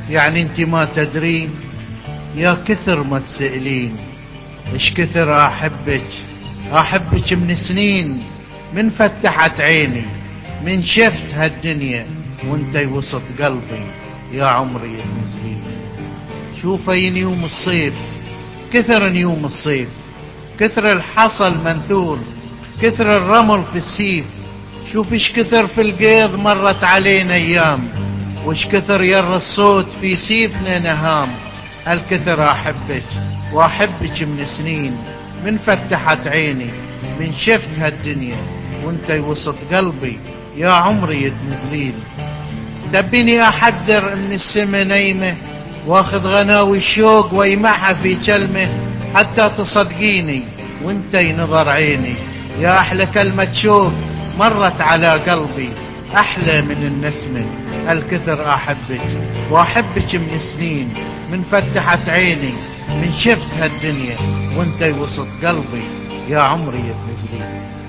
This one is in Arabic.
يعني انت ما تدرين، يا كثر ما تسألين. اش كثر احبك من سنين، من فتحت عيني، من شفت هالدنيا وانتي وسط قلبي، يا عمري تنزلين. شوفي نيوم الصيف، كثر نيوم الصيف، كثر الحصى المنثور، كثر الرمل في السيف. شوف ايش كثر في القيض مرت علينا ايام، وش كثر ير الصوت في سيفنا نهام. هالكثر احبك واحبك من سنين، من فتحت عيني، من شفت هالدنيا وانتي وسط قلبي، يا عمري تنزلين. تبيني احذر من السما نايمه، واخذ غناوي الشوق ويمعها في كلمه، حتى تصدقيني وانتي نظر عيني. يا احلى كلمه شوق مرت على قلبي، احلى من النسمه. الكثر احبك واحبك من سنين، من فتحت عيني، من شفت هالدنيا وانتي وسط قلبي، يا عمري تنزلين.